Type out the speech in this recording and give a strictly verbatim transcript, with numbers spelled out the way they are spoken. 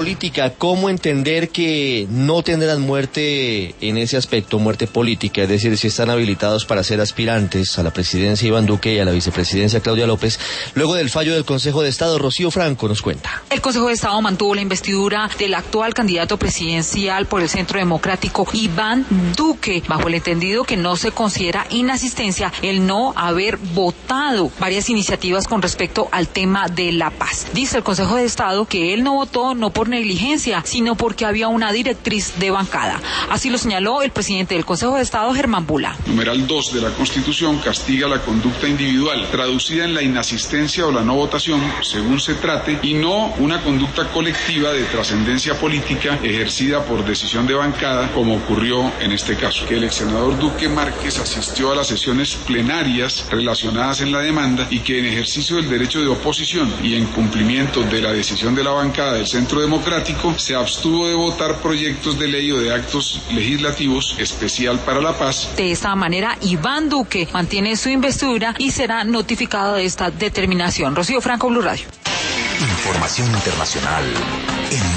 Política, ¿cómo entender que no tendrán muerte en ese aspecto, muerte política? Es decir, si están habilitados para ser aspirantes a la presidencia Iván Duque y a la vicepresidencia Claudia López, luego del fallo del Consejo de Estado. Rocío Franco nos cuenta. El Consejo de Estado mantuvo la investidura del actual candidato presidencial por el Centro Democrático, Iván Duque, bajo el entendido que no se considera inasistencia el no haber votado varias iniciativas con respecto al tema de la paz. Dice el Consejo de Estado que él no votó no por negligencia, sino porque había una directriz de bancada. Así lo señaló el presidente del Consejo de Estado, Germán Bula. Numeral dos de la Constitución castiga la conducta individual, traducida en la inasistencia o la no votación, según se trate, y no una conducta colectiva de trascendencia política ejercida por decisión de bancada, como ocurrió en este caso. Que el ex senador Duque Márquez asistió a las sesiones plenarias relacionadas en la demanda y que en ejercicio del derecho de oposición y en cumplimiento de la decisión de la bancada del Centro Democrático se abstuvo de votar proyectos de ley o de actos legislativos especial para la paz. De esta manera, Iván Duque mantiene su investidura y será notificado de esta determinación. Rocío Franco, Blue Radio. Información internacional en